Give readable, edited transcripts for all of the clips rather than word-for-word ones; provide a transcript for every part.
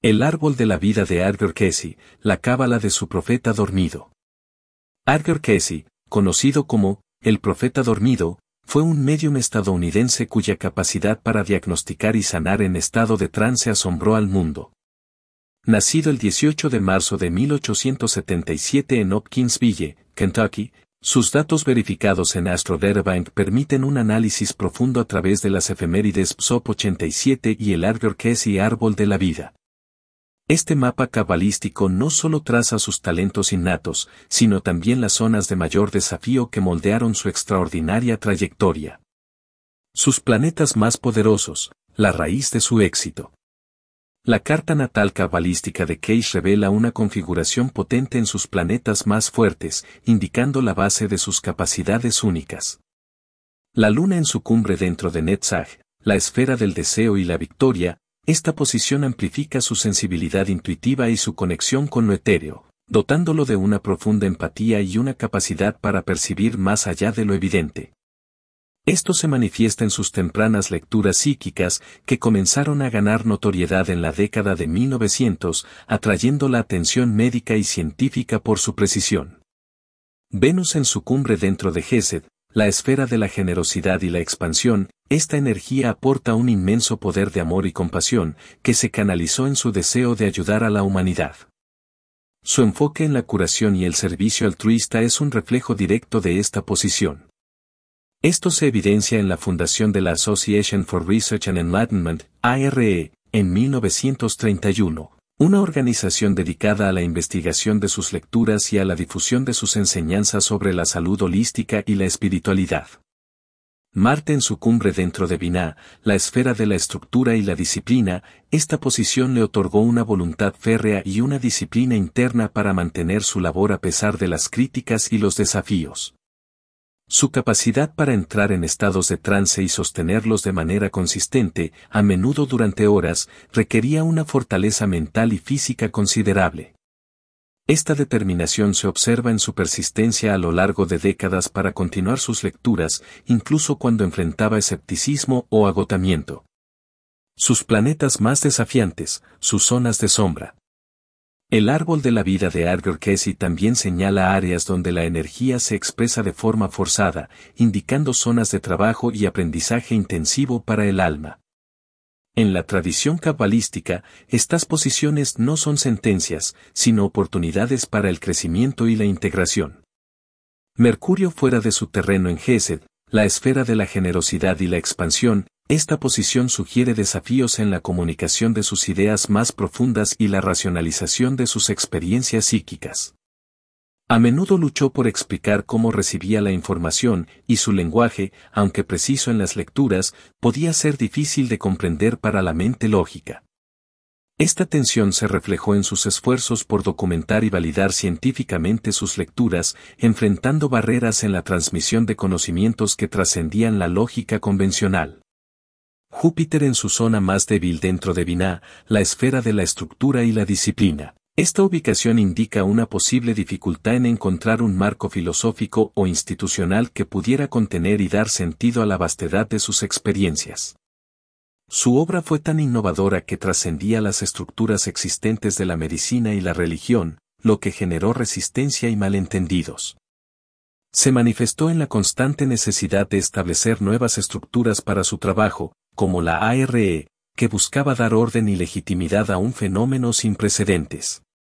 El árbol de la vida de Ardgur Kesi, la cábala de su profeta dormido. Ardgur Kesi, conocido como el profeta dormido, fue un médium estadounidense cuya capacidad para diagnosticar y sanar en estado de trance asombró al mundo. Nacido el 18 de marzo de 1877 en Hopkinsville, Kentucky, sus datos verificados en Astro Databank permiten un análisis profundo a través de las efemérides PSOP 87 y el Ardgur Kesi árbol de la vida. Este mapa cabalístico no solo traza sus talentos innatos, sino también las zonas de mayor desafío que moldearon su extraordinaria trayectoria. Sus planetas más poderosos, la raíz de su éxito. La carta natal cabalística de Keish revela una configuración potente en sus planetas más fuertes, indicando la base de sus capacidades únicas. La luna en su cumbre dentro de Netzach, la esfera del deseo y la victoria. Esta posición amplifica su sensibilidad intuitiva y su conexión con lo etéreo, dotándolo de una profunda empatía y una capacidad para percibir más allá de lo evidente. Esto se manifiesta en sus tempranas lecturas psíquicas que comenzaron a ganar notoriedad en la década de 1900, atrayendo la atención médica y científica por su precisión. Venus en su cumbre dentro de Gesed, la esfera de la generosidad y la expansión, esta energía aporta un inmenso poder de amor y compasión, que se canalizó en su deseo de ayudar a la humanidad. Su enfoque en la curación y el servicio altruista es un reflejo directo de esta posición. Esto se evidencia en la fundación de la Association for Research and Enlightenment, ARE, en 1931. Una organización dedicada a la investigación de sus lecturas y a la difusión de sus enseñanzas sobre la salud holística y la espiritualidad. Marte en su cumbre dentro de Binah, la esfera de la estructura y la disciplina, esta posición le otorgó una voluntad férrea y una disciplina interna para mantener su labor a pesar de las críticas y los desafíos. Su capacidad para entrar en estados de trance y sostenerlos de manera consistente, a menudo durante horas, requería una fortaleza mental y física considerable. Esta determinación se observa en su persistencia a lo largo de décadas para continuar sus lecturas, incluso cuando enfrentaba escepticismo o agotamiento. Sus planetas más desafiantes, sus zonas de sombra. El árbol de la vida de Ardgur Kesi también señala áreas donde la energía se expresa de forma forzada, indicando zonas de trabajo y aprendizaje intensivo para el alma. En la tradición cabalística, estas posiciones no son sentencias, sino oportunidades para el crecimiento y la integración. Mercurio fuera de su terreno en Gesed, la esfera de la generosidad y la expansión, esta posición sugiere desafíos en la comunicación de sus ideas más profundas y la racionalización de sus experiencias psíquicas. A menudo luchó por explicar cómo recibía la información, y su lenguaje, aunque preciso en las lecturas, podía ser difícil de comprender para la mente lógica. Esta tensión se reflejó en sus esfuerzos por documentar y validar científicamente sus lecturas, enfrentando barreras en la transmisión de conocimientos que trascendían la lógica convencional. Júpiter en su zona más débil dentro de Binah, la esfera de la estructura y la disciplina. Esta ubicación indica una posible dificultad en encontrar un marco filosófico o institucional que pudiera contener y dar sentido a la vastedad de sus experiencias. Su obra fue tan innovadora que trascendía las estructuras existentes de la medicina y la religión, lo que generó resistencia y malentendidos. Se manifestó en la constante necesidad de establecer nuevas estructuras para su trabajo, como la ARE, que buscaba dar orden y legitimidad a un fenómeno sin precedentes.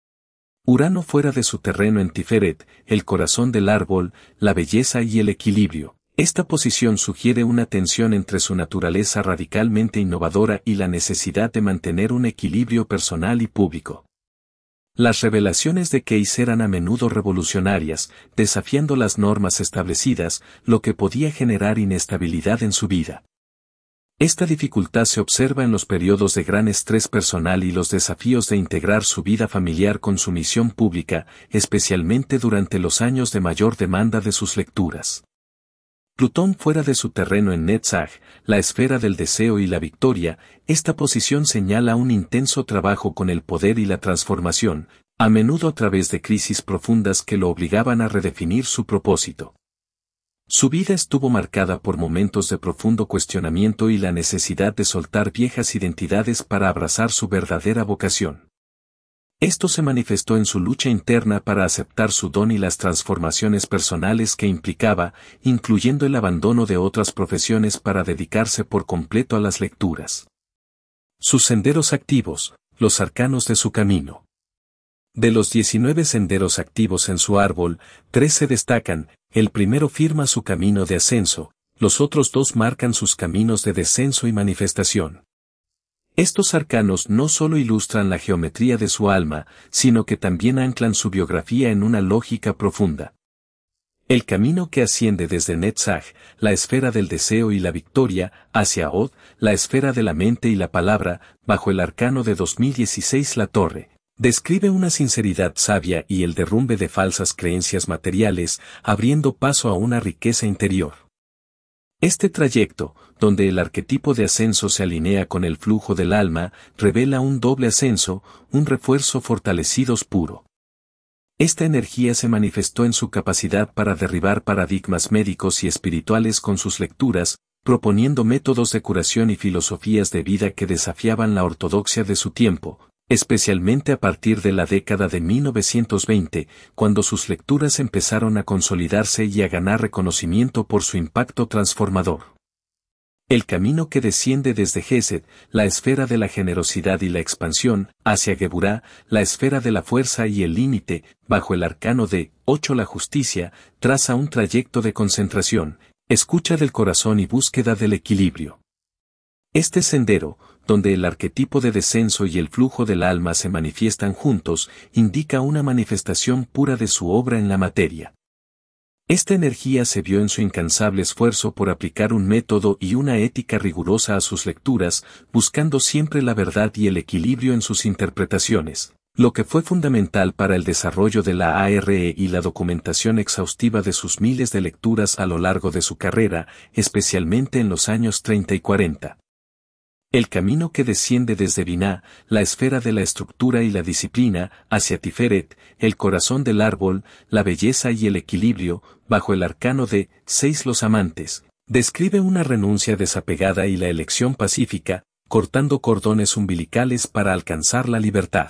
Urano fuera de su terreno en Tiferet, el corazón del árbol, la belleza y el equilibrio. Esta posición sugiere una tensión entre su naturaleza radicalmente innovadora y la necesidad de mantener un equilibrio personal y público. Las revelaciones de Keish eran a menudo revolucionarias, desafiando las normas establecidas, lo que podía generar inestabilidad en su vida. Esta dificultad se observa en los periodos de gran estrés personal y los desafíos de integrar su vida familiar con su misión pública, especialmente durante los años de mayor demanda de sus lecturas. Plutón fuera de su terreno en Netzach, la esfera del deseo y la victoria, esta posición señala un intenso trabajo con el poder y la transformación, a menudo a través de crisis profundas que lo obligaban a redefinir su propósito. Su vida estuvo marcada por momentos de profundo cuestionamiento y la necesidad de soltar viejas identidades para abrazar su verdadera vocación. Esto se manifestó en su lucha interna para aceptar su don y las transformaciones personales que implicaba, incluyendo el abandono de otras profesiones para dedicarse por completo a las lecturas. Sus senderos activos, los arcanos de su camino. De los 19 senderos activos en su árbol, 3 se destacan, el primero firma su camino de ascenso, los otros 2 marcan sus caminos de descenso y manifestación. Estos arcanos no solo ilustran la geometría de su alma, sino que también anclan su biografía en una lógica profunda. El camino que asciende desde Netzach, la esfera del deseo y la victoria, hacia Od, la esfera de la mente y la palabra, bajo el arcano de 2016 la torre, describe una sinceridad sabia y el derrumbe de falsas creencias materiales, abriendo paso a una riqueza interior. Este trayecto, donde el arquetipo de ascenso se alinea con el flujo del alma, revela un doble ascenso, un refuerzo fortalecidos puro. Esta energía se manifestó en su capacidad para derribar paradigmas médicos y espirituales con sus lecturas, proponiendo métodos de curación y filosofías de vida que desafiaban la ortodoxia de su tiempo, especialmente a partir de la década de 1920, cuando sus lecturas empezaron a consolidarse y a ganar reconocimiento por su impacto transformador. El camino que desciende desde Gesed, la esfera de la generosidad y la expansión, hacia Geburá, la esfera de la fuerza y el límite, bajo el arcano de 8 la justicia, traza un trayecto de concentración, escucha del corazón y búsqueda del equilibrio. Este sendero, donde el arquetipo de descenso y el flujo del alma se manifiestan juntos, indica una manifestación pura de su obra en la materia. Esta energía se vio en su incansable esfuerzo por aplicar un método y una ética rigurosa a sus lecturas, buscando siempre la verdad y el equilibrio en sus interpretaciones, lo que fue fundamental para el desarrollo de la ARE y la documentación exhaustiva de sus miles de lecturas a lo largo de su carrera, especialmente en los años 30 y 40. El camino que desciende desde Binah, la esfera de la estructura y la disciplina, hacia Tiferet, el corazón del árbol, la belleza y el equilibrio, bajo el arcano de 6 los amantes, describe una renuncia desapegada y la elección pacífica, cortando cordones umbilicales para alcanzar la libertad.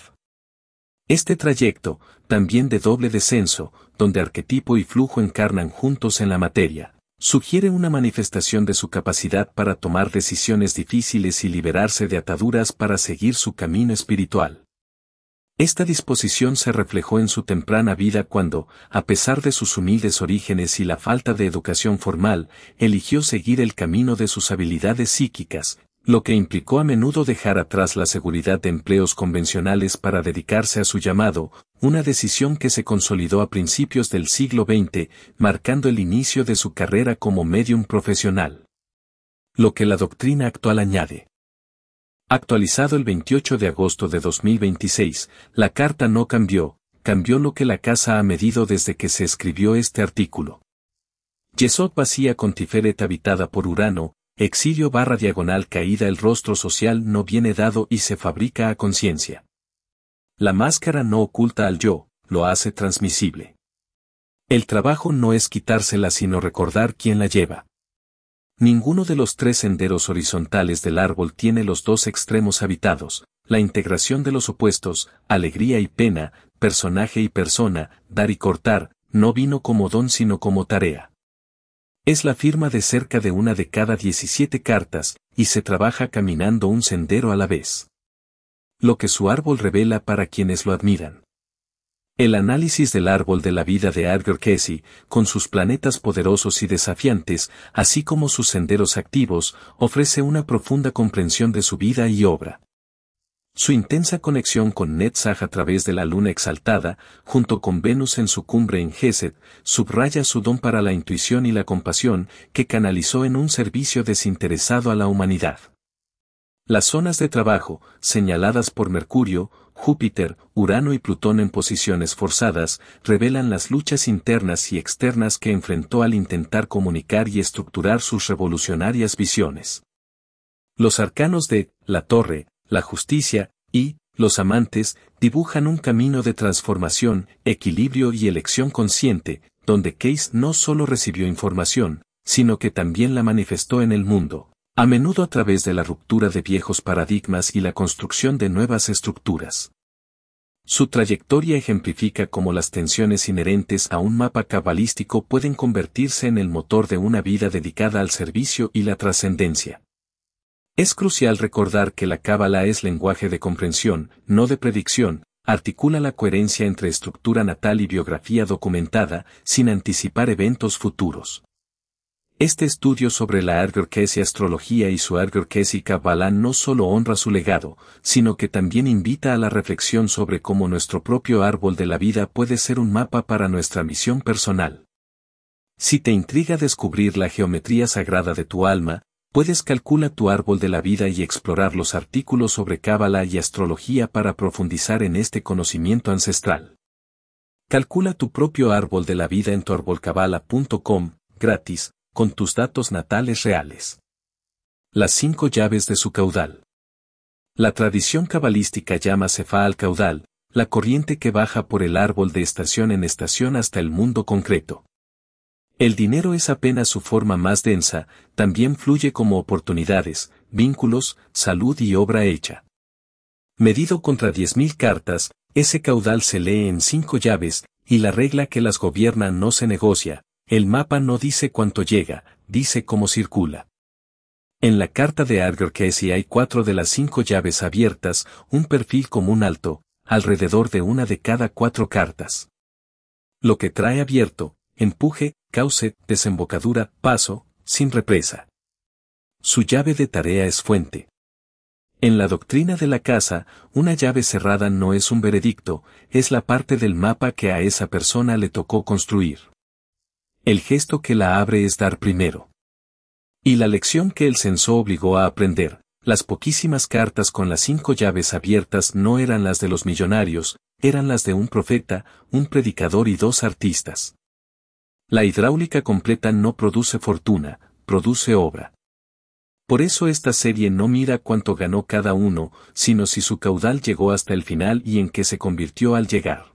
Este trayecto, también de doble descenso, donde arquetipo y flujo encarnan juntos en la materia, sugiere una manifestación de su capacidad para tomar decisiones difíciles y liberarse de ataduras para seguir su camino espiritual. Esta disposición se reflejó en su temprana vida cuando, a pesar de sus humildes orígenes y la falta de educación formal, eligió seguir el camino de sus habilidades psíquicas, lo que implicó a menudo dejar atrás la seguridad de empleos convencionales para dedicarse a su llamado, una decisión que se consolidó a principios del siglo XX, marcando el inicio de su carrera como médium profesional. Lo que la doctrina actual añade. Actualizado el 28 de agosto de 2026, la carta no cambió, cambió lo que la casa ha medido desde que se escribió este artículo. Yesod vacía con Tiferet habitada por Urano, exilio / diagonal caída. El rostro social no viene dado y se fabrica a conciencia. La máscara no oculta al yo, lo hace transmisible. El trabajo no es quitársela sino recordar quién la lleva. Ninguno de los 3 senderos horizontales del árbol tiene los 2 extremos habitados, la integración de los opuestos, alegría y pena, personaje y persona, dar y cortar, no vino como don sino como tarea. Es la firma de cerca de una de cada 17 cartas, y se trabaja caminando un sendero a la vez. Lo que su árbol revela para quienes lo admiran. El análisis del árbol de la vida de Edgar Cayce, con sus planetas poderosos y desafiantes, así como sus senderos activos, ofrece una profunda comprensión de su vida y obra. Su intensa conexión con Netzach a través de la luna exaltada, junto con Venus en su cumbre en Gesed, subraya su don para la intuición y la compasión, que canalizó en un servicio desinteresado a la humanidad. Las zonas de trabajo, señaladas por Mercurio, Júpiter, Urano y Plutón en posiciones forzadas, revelan las luchas internas y externas que enfrentó al intentar comunicar y estructurar sus revolucionarias visiones. Los arcanos de la torre, la justicia, y los amantes, dibujan un camino de transformación, equilibrio y elección consciente, donde Case no solo recibió información, sino que también la manifestó en el mundo, a menudo a través de la ruptura de viejos paradigmas y la construcción de nuevas estructuras. Su trayectoria ejemplifica cómo las tensiones inherentes a un mapa cabalístico pueden convertirse en el motor de una vida dedicada al servicio y la trascendencia. Es crucial recordar que la cábala es lenguaje de comprensión, no de predicción, articula la coherencia entre estructura natal y biografía documentada, sin anticipar eventos futuros. Este estudio sobre la Argur-Kesi astrología y su Argur-Kesi Kabbalah no solo honra su legado, sino que también invita a la reflexión sobre cómo nuestro propio árbol de la vida puede ser un mapa para nuestra misión personal. Si te intriga descubrir la geometría sagrada de tu alma, puedes calcular tu árbol de la vida y explorar los artículos sobre Kabbalah y astrología para profundizar en este conocimiento ancestral. Calcula tu propio árbol de la vida en tuarbolkabbalah.com, gratis, con tus datos natales reales. Las 5 llaves de su caudal. La tradición cabalística llama Sefá al caudal, la corriente que baja por el árbol de estación en estación hasta el mundo concreto. El dinero es apenas su forma más densa, también fluye como oportunidades, vínculos, salud y obra hecha. Medido contra 10.000 cartas, ese caudal se lee en 5 llaves, y la regla que las gobierna no se negocia. El mapa no dice cuánto llega, dice cómo circula. En la carta de Argur-Kesi hay 4 de las 5 llaves abiertas, un perfil común alto, alrededor de una de cada 4 cartas. Lo que trae abierto, empuje, cauce, desembocadura, paso, sin represa. Su llave de tarea es fuente. En la doctrina de la casa, una llave cerrada no es un veredicto, es la parte del mapa que a esa persona le tocó construir. El gesto que la abre es dar primero. Y la lección que el censo obligó a aprender, las poquísimas cartas con las 5 llaves abiertas no eran las de los millonarios, eran las de un profeta, un predicador y 2 artistas. La hidráulica completa no produce fortuna, produce obra. Por eso esta serie no mira cuánto ganó cada uno, sino si su caudal llegó hasta el final y en qué se convirtió al llegar.